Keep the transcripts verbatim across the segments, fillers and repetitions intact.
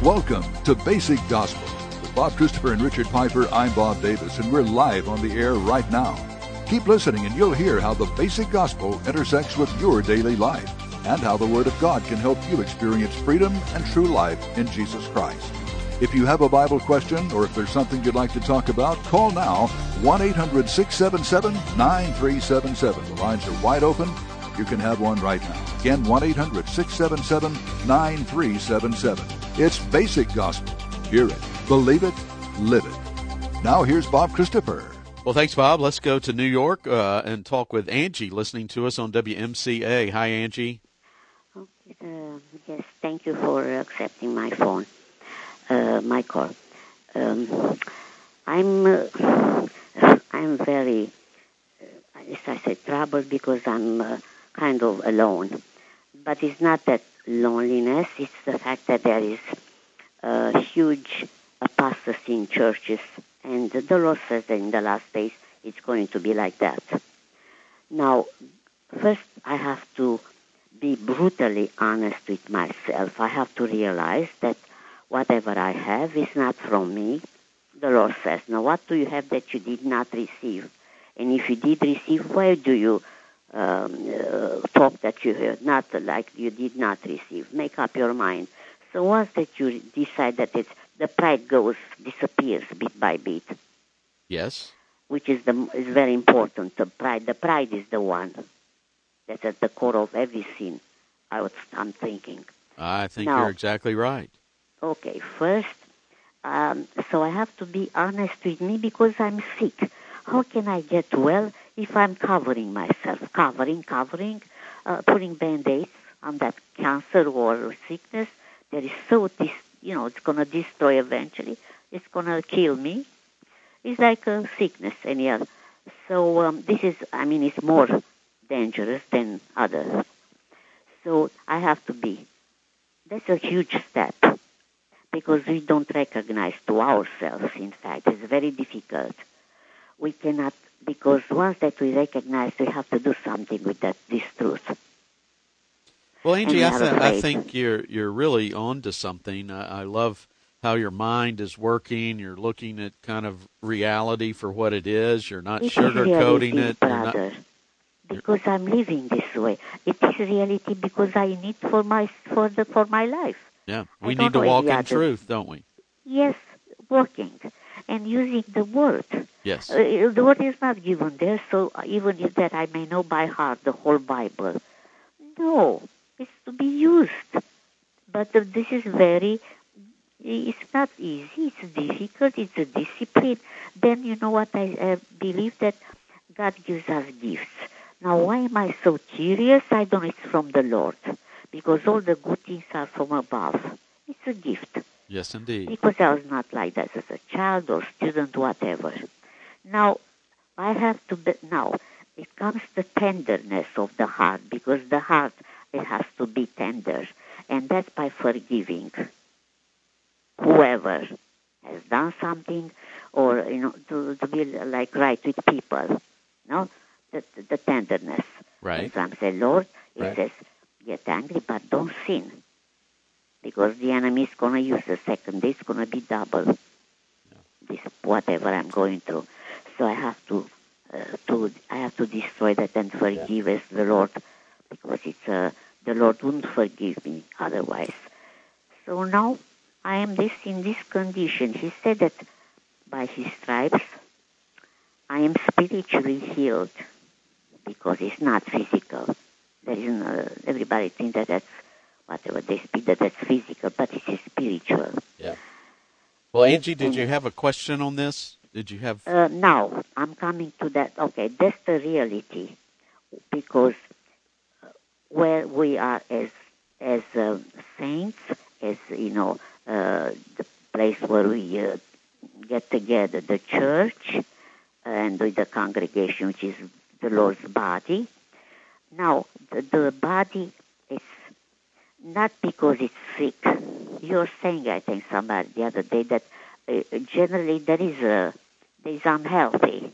Welcome to Basic Gospel. With Bob Christopher and Richard Piper, I'm Bob Davis, and we're live on the air right now. Keep listening and you'll hear how the Basic Gospel intersects with your daily life and how the Word of God can help you experience freedom and true life in Jesus Christ. If you have a Bible question or if there's something you'd like to talk about, call now one eight hundred six seven seven nine three seven seven. The lines are wide open. You can have one right now. Again, one eight hundred six seven seven nine three seven seven. It's Basic Gospel. Hear it, believe it, live it. Now here's Bob Christopher. Well, thanks, Bob. Let's go to New York uh, and talk with Angie, listening to us on W M C A. Hi, Angie. Okay, uh, yes, thank you for accepting my phone, uh, my call. Um, I'm uh, I'm very, uh, as I said, troubled because I'm uh, kind of alone. But it's not that loneliness, it's the fact that there is a huge apostasy in churches, and the Lord says that in the last days it's going to be like that. Now, first I have to be brutally honest with myself. I have to realize that whatever I have is not from me. The Lord says, now what do you have that you did not receive? And if you did receive, why do you um, uh, talk that you heard, not like you did not receive? Make up your mind. So once that you decide that it's, the pride goes, disappears bit by bit. Yes. Which is the is very important. The pride, the pride is the one that's at the core of every sin. I was, I'm thinking. I think now, you're exactly right. Okay, first, um, so I have to be honest with me because I'm sick. How can I get well if I'm covering myself? Covering, covering, uh, putting Band-Aids on that cancer or sickness that is so, dis- you know, it's going to destroy eventually. It's going to kill me. It's like a sickness, anyhow. So um, this is, I mean, it's more dangerous than others. So I have to be. That's a huge step because we don't recognize to ourselves, in fact. It's very difficult. We cannot, because once that we recognize, we have to do something with that, this truth. Well, Angie, I, th- I think you're you're really on to something. I, I love how your mind is working. You're looking at kind of reality for what it is. You're not it sugarcoating reality, it. Brother, you're not, because I'm living this way. It is reality because I need for my for the for my life. Yeah, we need to walk in other. truth, don't we? Yes, walking and using the word. Yes. Uh, the word is not given there, so even if that I may know by heart the whole Bible. No, it's to be used. But uh, this is very, it's not easy, it's difficult, it's a discipline. Then you know what, I uh, believe that God gives us gifts. Now why am I so curious? I don't know, it's from the Lord. Because all the good things are from above. It's a gift. Yes, indeed. Because I was not like that as a child or student, whatever. Now, I have to, be, now, it comes the tenderness of the heart, because the heart, it has to be tender. And that's by forgiving whoever has done something, or, you know, to, to be like right with people. No? The, the, the tenderness. Right. As I'm saying, Lord, it right. says, get angry, but don't sin. Because the enemy is going to use the second day, it's going to be double. Yeah. This, whatever I'm going through. So I have to, uh, to I have to destroy that and forgive yeah. as the Lord, because it's uh, the Lord wouldn't forgive me otherwise. So now I am this in this condition. He said that by His stripes I am spiritually healed, because it's not physical. There isn't uh, everybody thinks that that's whatever they speak that that's physical, but it is spiritual. Yeah. Well, Angie, did and, you have a question on this? Did you have? Uh, now I'm coming to that. Okay, that's the reality, because where we are as as uh, saints, as you know, uh, the place where we uh, get together, the church, and with the congregation, which is the Lord's body. Now, the, the body is not because it's sick. You're saying, I think, somebody the other day that uh, generally there is a there is unhealthy,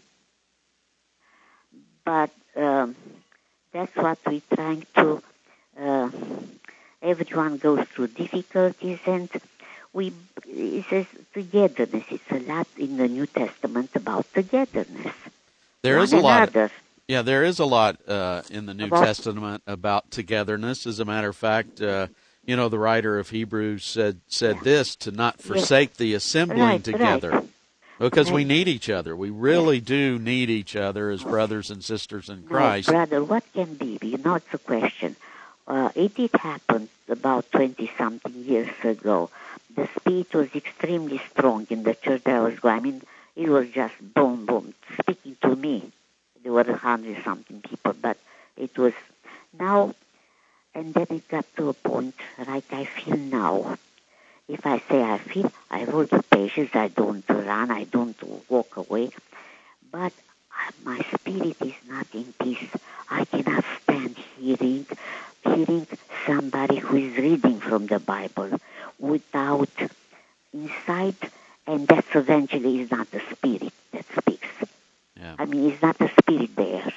but um, that's what we're trying to. Uh, everyone goes through difficulties, and we, it says togetherness. It's a lot in the New Testament about togetherness. There One is a lot. another. Yeah, there is a lot uh, in the New About- Testament about togetherness. As a matter of fact, uh, you know, the writer of Hebrews said said Yeah. this, to not forsake the assembling Right, together, right. because we Right. need each other. We really do need each other as brothers and sisters in Christ. No, brother, what can be? You know, it's a question. Uh, it did happen about twenty-something years ago. The Spirit was extremely strong in the church that I was going. I mean, it was just boom, boom, speaking to me. There were a hundred-something people, but it was now, and then it got to a point like I feel now. If I say I feel, I hold the patience, I don't run, I don't walk away, but my spirit is not in peace. I cannot stand hearing, hearing somebody who is reading from the Bible without insight, and that's eventually is not the spirit that speaks. Yeah. I mean, it's not the spirit there.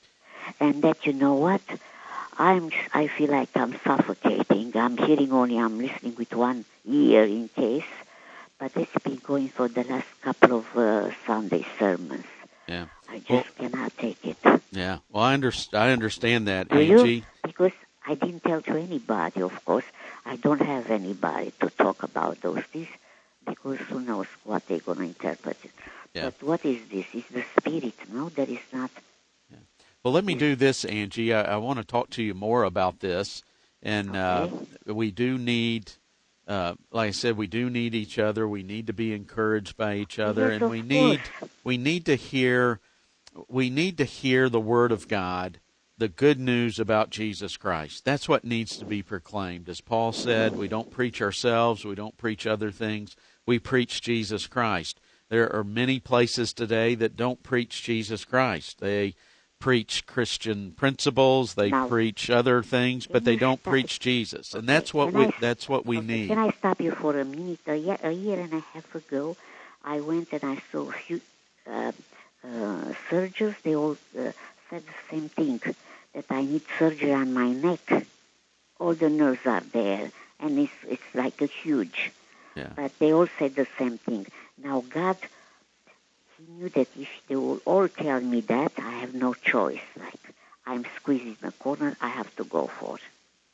And that, you know what? I'm, I feel like I'm suffocating. I'm hearing only, I'm listening with one ear in case, but it's been going for the last couple of uh, Sunday sermons. Yeah. I just Well, cannot take it. Yeah. Well, I, under, I understand that, Do Angie. you? Because I didn't tell to anybody, of course. I don't have anybody to talk about those things, because who knows what they're going to interpret it. Yeah. But what is this? It's the spirit, no? That is not... Well, let me do this, Angie. I, I want to talk to you more about this, and uh, Okay. we do need, uh, like I said, we do need each other. We need to be encouraged by each other, Yes, and of we need course. we need to hear we need to hear the Word of God, the good news about Jesus Christ. That's what needs to be proclaimed. As Paul said, we don't preach ourselves. We don't preach other things. We preach Jesus Christ. There are many places today that don't preach Jesus Christ. They preach Christian principles, they Now, preach other things, but can they you don't stop- preach Jesus, and Okay, that's what can we I- that's what we Okay, need. Can I stop you for a minute? A year, a year and a half ago, I went and I saw a few uh, uh, surgeons. They all uh, said the same thing, that I need surgery on my neck. All the nerves are there, and it's it's like a huge. Yeah. But they all said the same thing. Now, God, He knew that if they will all tell me that, I have no choice. Like, I'm squeezed in a corner, I have to go for it.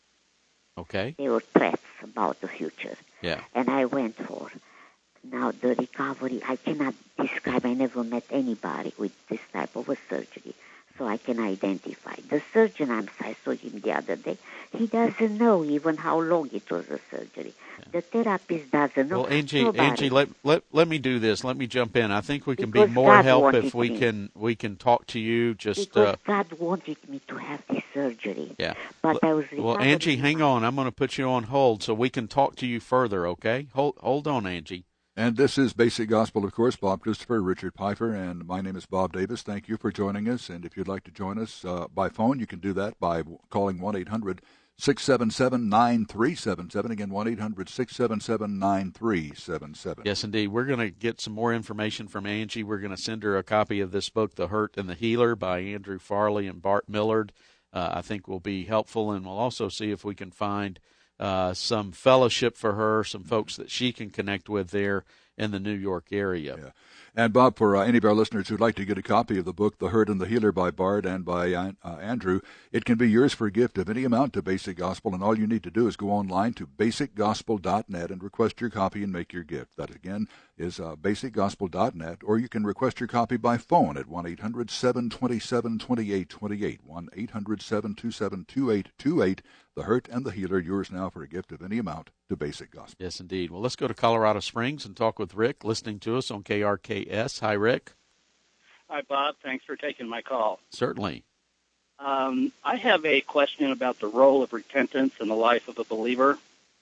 Okay. They were threats about the future. Yeah. And I went for. Now, the recovery, I cannot describe. I never met anybody with this type of a surgery, so I can identify. The surgeon, I'm, I saw him the other day, he doesn't know even how long it was a surgery. Yeah. The therapist doesn't know. Well, Angie, Nobody. Angie, let, let let me do this. Let me jump in. I think we can Because be more God help wanted if we me. can we can talk to you. Just because uh, God wanted me to have this surgery. yeah. But I was Well, recovering. Angie, hang on. I'm going to put you on hold so we can talk to you further. Okay? Hold hold on, Angie. And this is Basic Gospel, of course. Bob Christopher, Richard Piper, and my name is Bob Davis. Thank you for joining us. And if you'd like to join us uh, by phone, you can do that by calling one eight hundred six seven seven nine three seven seven. Again, one eight hundred six seven seven nine three seven seven. Yes, indeed. We're going to get some more information from Angie. We're going to send her a copy of this book, The Hurt and the Healer, by Andrew Farley and Bart Millard. Uh, I think will be helpful, and we'll also see if we can find uh, some fellowship for her, some folks that she can connect with there in the New York area. Yeah. And, Bob, for uh, any of our listeners who'd like to get a copy of the book, The Hurt and the Healer by Bart and by uh, Andrew, it can be yours for a gift of any amount to Basic Gospel, and all you need to do is go online to basic gospel dot net and request your copy and make your gift. That, again, is uh, basic gospel dot net, or you can request your copy by phone at one eight hundred seven two seven two eight two eight, one eight hundred seven two seven two eight two eight. The Hurt and the Healer, yours now for a gift of any amount to Basic Gospel. Yes, indeed. Well, let's go to Colorado Springs and talk with Rick, listening to us on K R K S. Hi, Rick. Hi, Bob. Thanks for taking my call. Certainly. Um, I have a question about the role of repentance in the life of a believer.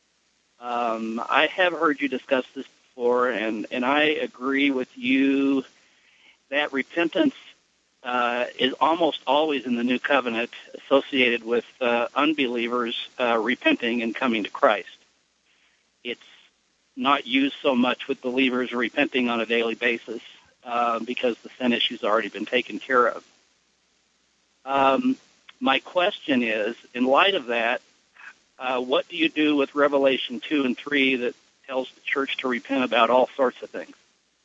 Um, I have heard you discuss this before, and, and I agree with you that repentance uh, is almost always in the New Covenant associated with uh, unbelievers uh, repenting and coming to Christ. It's not used so much with believers repenting on a daily basis uh, because the sin issue's already been taken care of. Um, my question is, in light of that, uh, what do you do with Revelation two and three that tells the church to repent about all sorts of things.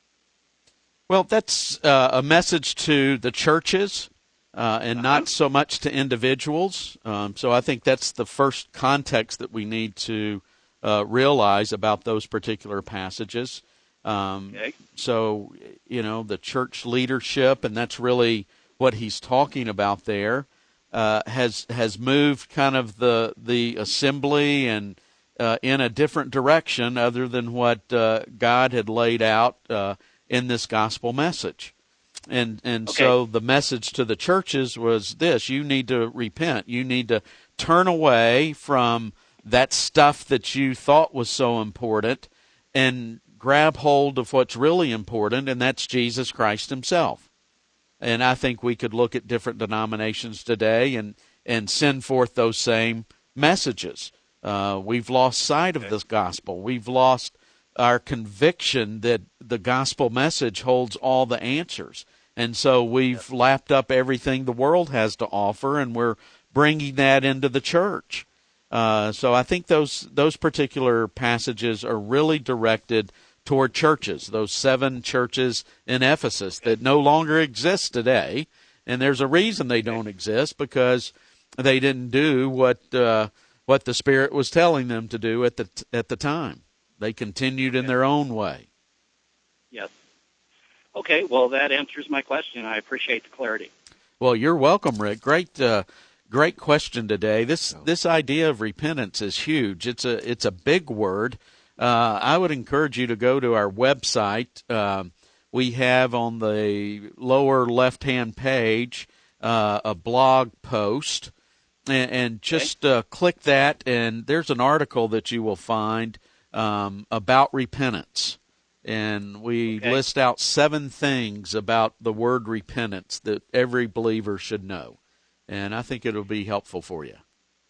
Well, that's uh, a message to the churches uh, and Uh-huh. not so much to individuals. Um, so I think that's the first context that we need to uh, realize about those particular passages. Um, Okay. So, you know, the church leadership, and that's really what he's talking about there, uh, has has moved kind of the the assembly and uh, in a different direction other than what uh, God had laid out uh, in this gospel message. And and Okay. so the message to the churches was this: you need to repent. You need to turn away from that stuff that you thought was so important and grab hold of what's really important, and that's Jesus Christ himself. And I think we could look at different denominations today and, and send forth those same messages. Uh, we've lost sight of this gospel. We've lost our conviction that the gospel message holds all the answers. And so we've lapped up everything the world has to offer, and we're bringing that into the church. Uh, so I think those those particular passages are really directed toward churches, those seven churches in Ephesus that no longer exist today. And there's a reason they don't exist, because they didn't do what uh, what the Spirit was telling them to do at the at the time. They continued in their own way. Yes. Okay, well, that answers my question. I appreciate the clarity. Well, you're welcome, Rick. Great, uh, great question today. This this idea of repentance is huge. It's a it's a big word. Uh, I would encourage you to go to our website. Um, we have on the lower left-hand page uh, a blog post, and, and just uh, click that, and there's an article that you will find um, about repentance. And we Okay. list out seven things about the word repentance that every believer should know. And I think it'll be helpful for you.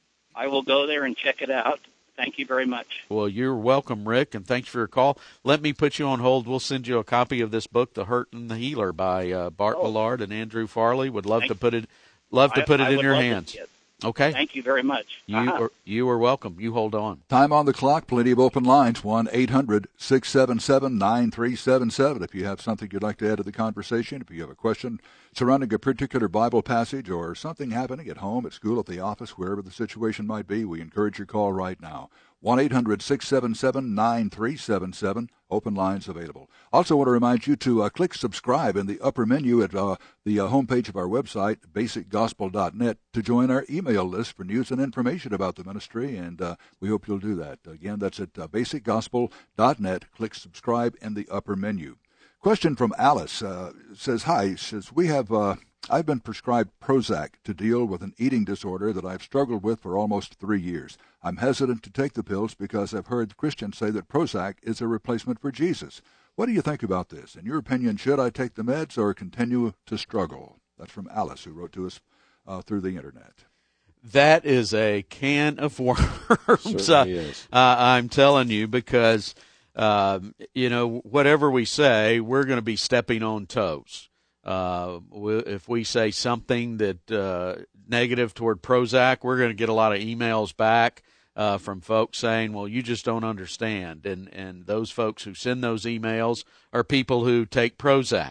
I will go there and check it out. Thank you very much. Well, you're welcome, Rick, and thanks for your call. Let me put you on hold. We'll send you a copy of this book, The Hurt and the Healer, by uh, Bart Oh. Millard and Andrew Farley. Would love Thank- to put it, love to I- put it I in would your love to hands. see it. Okay, Thank you very much. you Uh-huh. are you are welcome. You hold on. Time on the clock, plenty of open lines, one eight hundred six seven seven nine three seven seven. If you have something you'd like to add to the conversation, if you have a question surrounding a particular Bible passage or something happening at home, at school, at the office, wherever the situation might be, we encourage your call right now. one eight hundred six seven seven nine three seven seven. Open lines available. Also want to remind you to uh, click subscribe in the upper menu at uh, the uh, homepage of our website, basic gospel dot net, to join our email list for news and information about the ministry, and uh, we hope you'll do that. Again, that's at uh, basic gospel dot net. Click subscribe in the upper menu. Question from Alice uh, says, hi, says, we have, uh, I've been prescribed Prozac to deal with an eating disorder that I've struggled with for almost three years. I'm hesitant to take the pills because I've heard Christians say that Prozac is a replacement for Jesus. What do you think about this? In your opinion, should I take the meds or continue to struggle? That's from Alice, who wrote to us uh, through the Internet. That is a can of worms. Certainly uh, is. uh, I'm telling you, because um, you know, whatever we say, we're going to be stepping on toes. Uh, we, if we say something that uh, negative toward Prozac, we're going to get a lot of emails back uh, from folks saying, "Well, you just don't understand." And and those folks who send those emails are people who take Prozac.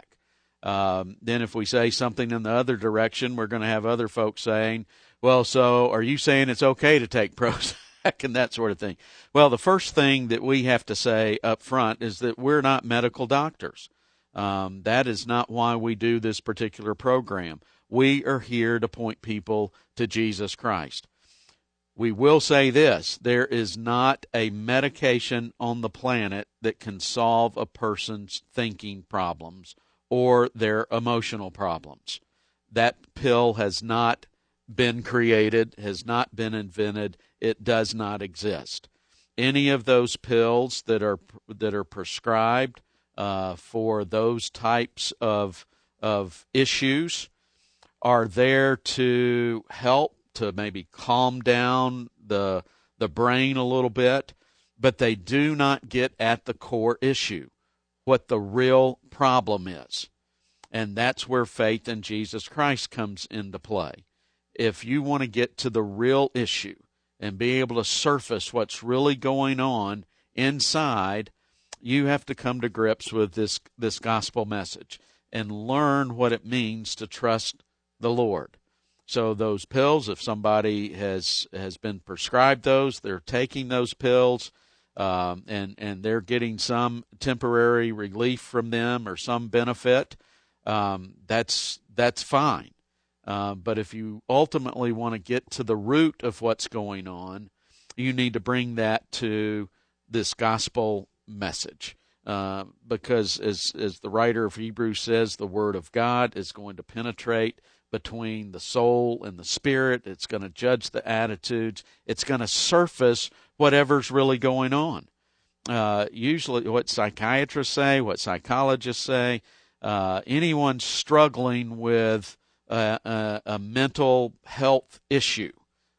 Um, then if we say something in the other direction, we're going to have other folks saying, well, so are you saying it's okay to take Prozac and that sort of thing? Well, the first thing that we have to say up front is that we're not medical doctors. Um, that is not why we do this particular program. We are here to point people to Jesus Christ. We will say this: there is not a medication on the planet that can solve a person's thinking problems or their emotional problems. That pill has not been created, has not been invented. It does not exist. Any of those pills that are that are prescribed uh, for those types of of issues are there to help to maybe calm down the the brain a little bit, but they do not get at the core issue, what the real problem is. And that's where faith in Jesus Christ comes into play. If you want to get to the real issue and be able to surface what's really going on inside, you have to come to grips with this this gospel message and learn what it means to trust the Lord. So those pills, if somebody has has been prescribed those, they're taking those pills, um, and and they're getting some temporary relief from them or some benefit. Um, that's that's fine. Uh, but if you ultimately want to get to the root of what's going on, you need to bring that to this gospel message. Uh, because as as the writer of Hebrews says, the Word of God is going to penetrate between the soul and the spirit. It's going to judge the attitudes. It's going to surface whatever's really going on. Uh, usually what psychiatrists say, what psychologists say, uh, anyone struggling with a, a, a mental health issue,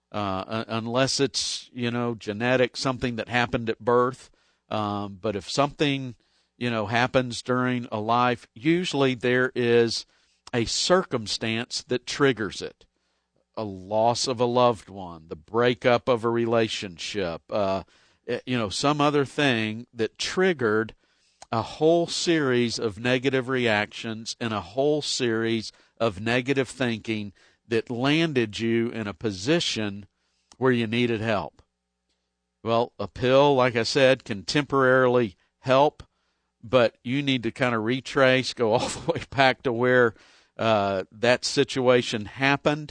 uh, unless it's, you know, genetic, something that happened at birth. Um, but if something, you know, happens during a life, usually there is a circumstance that triggers it. A loss of a loved one, the breakup of a relationship, uh, you know, some other thing that triggered a whole series of negative reactions and a whole series of negative thinking that landed you in a position where you needed help. Well, a pill, like I said, can temporarily help, but you need to kind of retrace, go all the way back to where uh, that situation happened,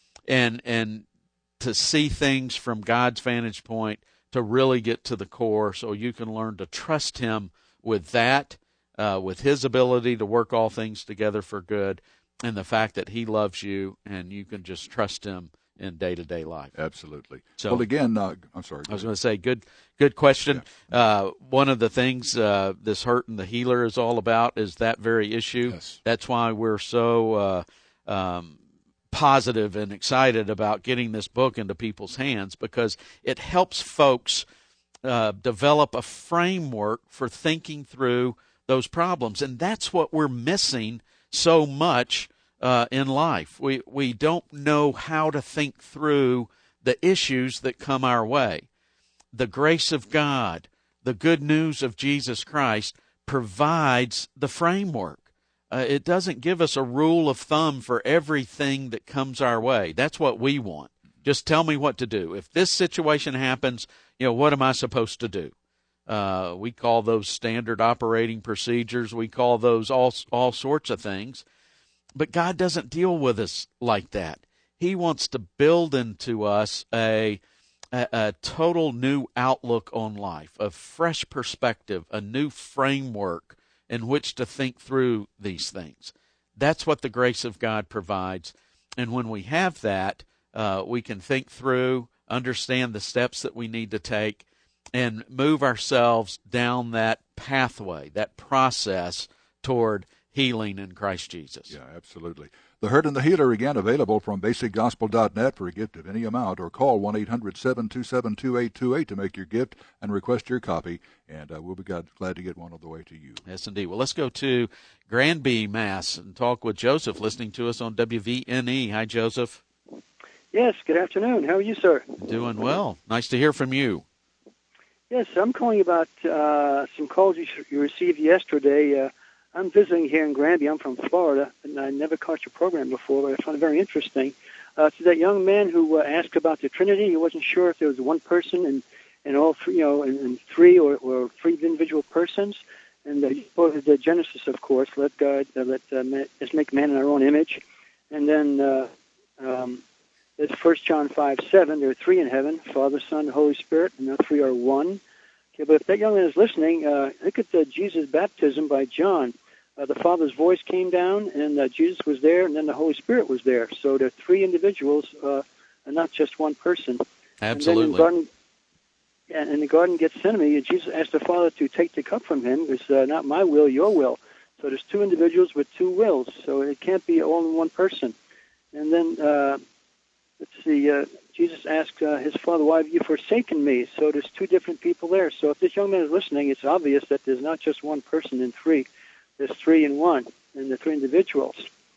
and and to see things from God's vantage point, to really get to the core, so you can learn to trust Him with that, uh, with His ability to work all things together for good, and the fact that He loves you, and you can just trust Him in day-to-day life. Absolutely. So, well, again, uh, I'm sorry. I was going to say, good good question. Yeah. Uh, one of the things uh, this Hurt and the Healer is all about is that very issue. Yes. That's why we're so uh, um, positive and excited about getting this book into people's hands, because it helps folks uh, develop a framework for thinking through those problems. And that's what we're missing so much Uh, in life. We we don't know how to think through the issues that come our way. The grace of God, the good news of Jesus Christ provides the framework. Uh, it doesn't give us a rule of thumb for everything that comes our way. That's what we want. Just tell me what to do. If this situation happens, you know, what am I supposed to do? Uh, we call those standard operating procedures. We call those all all sorts of things. But God doesn't deal with us like that. He wants to build into us a, a, a total new outlook on life, a fresh perspective, a new framework in which to think through these things. That's what the grace of God provides. And when we have that, uh, we can think through, understand the steps that we need to take, and move ourselves down that pathway, that process toward healing in Christ Jesus. Yeah, absolutely. The Hurt and the Healer, again, available from basic gospel dot net for a gift of any amount, or call one eight hundred seven two seven two eight two eight to make your gift and request your copy, and uh, we'll be glad, glad to get one on the way to you. Yes, indeed. Well, let's go to Granby, Mass, and talk with Joseph, listening to us on W V N E. Hi, Joseph. Yes, good afternoon. How are you, sir? Doing well. Nice to hear from you. Yes, I'm calling about uh, some calls you, you received yesterday. Uh, I'm visiting here in Granby. I'm from Florida, and I never caught your program before, but I found it very interesting. Uh, to that young man who uh, asked about the Trinity, he wasn't sure if there was one person and, and all three, you know, and, and three or, or three individual persons. And uh, he quoted the Genesis, of course. Let God, uh, let uh, man, let's make man in our own image. And then uh, um, there's First John five seven. There are three in heaven: Father, Son, Holy Spirit, and the three are one. Okay, but if that young man is listening, uh, look at the Jesus baptism by John. Uh, the Father's voice came down, and uh, Jesus was there, and then the Holy Spirit was there. So there are three individuals, uh, and not just one person. Absolutely. And then in, garden, yeah, in the Garden of Gethsemane, Jesus asked the Father to take the cup from him. It's uh, not my will, your will. So there's two individuals with two wills. So it can't be all in one person. And then, uh, let's see, uh, Jesus asked uh, his Father, why have you forsaken me? So there's two different people there. So if this young man is listening, it's obvious that there's not just one person in three. There's three in one, and the three individuals.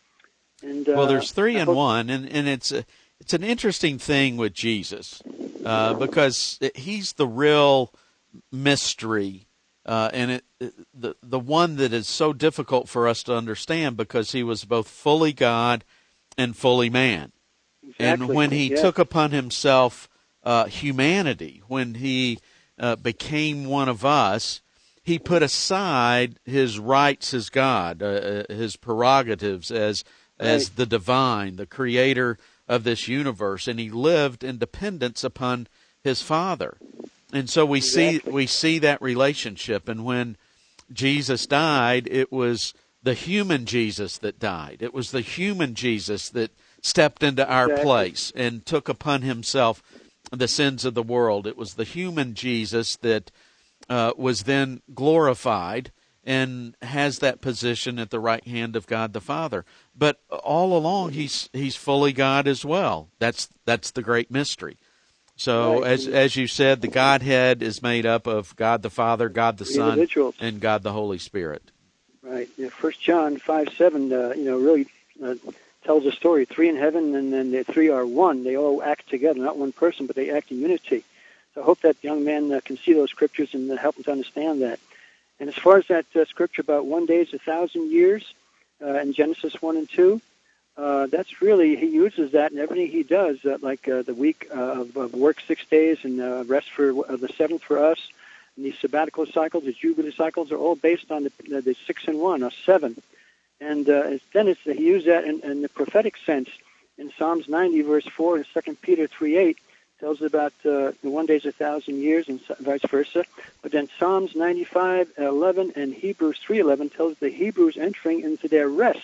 And uh, well, there's three in one, and, and it's a, it's an interesting thing with Jesus uh, because he's the real mystery, uh, and it, it, the the one that is so difficult for us to understand because he was both fully God and fully man. Exactly. And when he yeah. took upon himself uh, humanity, when he uh, became one of us, he put aside his rights as God, uh, his prerogatives as right. as the divine, the creator of this universe, and he lived in dependence upon his Father. And so we exactly. see we see that relationship. And when Jesus died, it was the human Jesus that died. It was the human Jesus that stepped into our exactly. place and took upon himself the sins of the world. It was the human Jesus that uh, was then glorified and has that position at the right hand of God the Father. But all along, he's he's fully God as well. That's that's the great mystery. So right. as as you said, the Godhead is made up of God the Father, God the Son, and God the Holy Spirit. Right. Yeah, First John five seven, uh, you know, really uh, tells a story. Three in heaven, and then the three are one. They all act together, not one person, but they act in unity. So I hope that young man uh, can see those scriptures and uh, help him to understand that. And as far as that uh, scripture about one day is a thousand years uh, in Genesis one and two, uh, that's really, he uses that in everything he does, uh, like uh, the week uh, of, of work six days and uh, rest for uh, the seventh for us. And these sabbatical cycles, the Jubilee cycles, are all based on the, the, the six and one, or seven. And uh, it's, then it's, he used that in, in the prophetic sense. In Psalms ninety, verse four, and Second Peter three eight, tells us about uh, the one day is a thousand years, and vice versa. But then Psalms ninety-five eleven and Hebrews three eleven tells the Hebrews entering into their rest.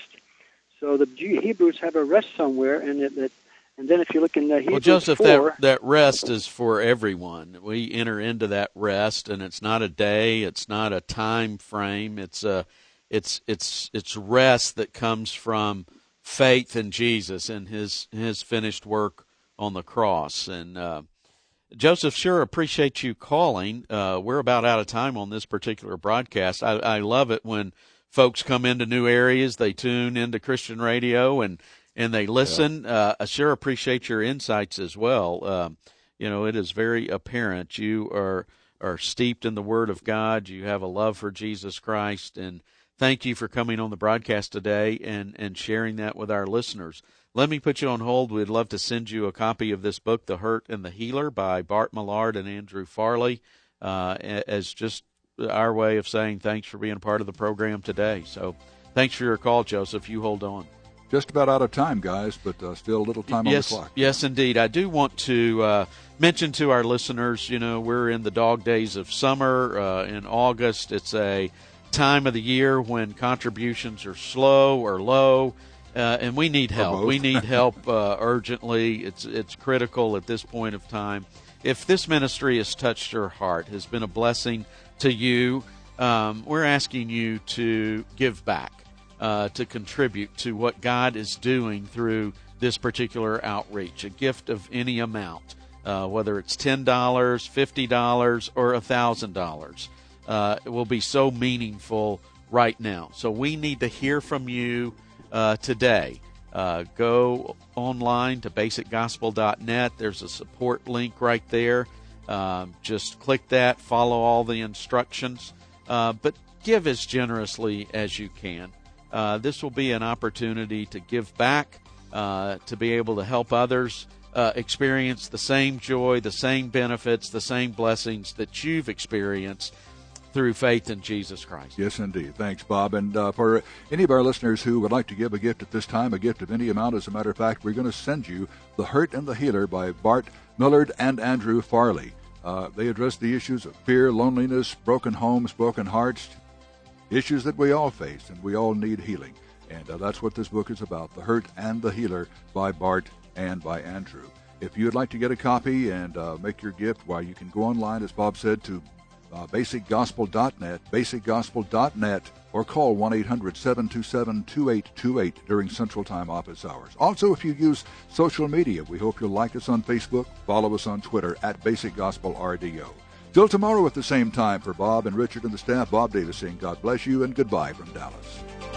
So the Hebrews have a rest somewhere, and it, it, and then if you look in the Hebrews well, Joseph, four, that that rest is for everyone. We enter into that rest, and it's not a day, it's not a time frame. It's a, it's it's it's rest that comes from faith in Jesus and his his finished work on the cross. And uh, Joseph, sure appreciate you calling. Uh, we're about out of time on this particular broadcast. I, I love it when folks come into new areas, they tune into Christian radio and, and they listen. Yeah. Uh, I sure appreciate your insights as well. Um, you know, it is very apparent you are are steeped in the Word of God. You have a love for Jesus Christ, and thank you for coming on the broadcast today and, and sharing that with our listeners. Let me put you on hold. We'd love to send you a copy of this book, The Hurt and the Healer, by Bart Millard and Andrew Farley, uh, as just our way of saying thanks for being a part of the program today. So thanks for your call, Joseph. You hold on. Just about out of time, guys, but uh, still a little time yes, on the clock. Yes, indeed. I do want to uh, mention to our listeners, you know, we're in the dog days of summer. Uh, in August, it's a time of the year when contributions are slow or low. Uh, and we need help. We need help uh, urgently. It's it's critical at this point of time. If this ministry has touched your heart, has been a blessing to you, um, we're asking you to give back, uh, to contribute to what God is doing through this particular outreach, a gift of any amount, uh, whether it's ten dollars, fifty dollars, or one thousand dollars. Uh, it will be so meaningful right now. So we need to hear from you Uh, today. Uh, go online to basic gospel dot net. There's a support link right there. Uh, just click that, follow all the instructions, uh, but give as generously as you can. Uh, this will be an opportunity to give back, uh, to be able to help others uh, experience the same joy, the same benefits, the same blessings that you've experienced through faith in Jesus Christ. Yes, indeed. Thanks, Bob. And uh, for any of our listeners who would like to give a gift at this time, a gift of any amount, as a matter of fact, we're going to send you The Hurt and the Healer by Bart Millard and Andrew Farley. Uh, they address the issues of fear, loneliness, broken homes, broken hearts, issues that we all face, and we all need healing. And uh, that's what this book is about, The Hurt and the Healer by Bart and by Andrew. If you'd like to get a copy and uh, make your gift, well, you can go online, as Bob said, to Uh, basic gospel dot net, basic gospel dot net, or call one eight hundred seven two seven two eight two eight during Central Time office hours. Also, if you use social media, we hope you'll like us on Facebook, follow us on Twitter at Basic Gospel R D O. Till tomorrow at the same time, for Bob and Richard and the staff, Bob Davis saying God bless you and goodbye from Dallas.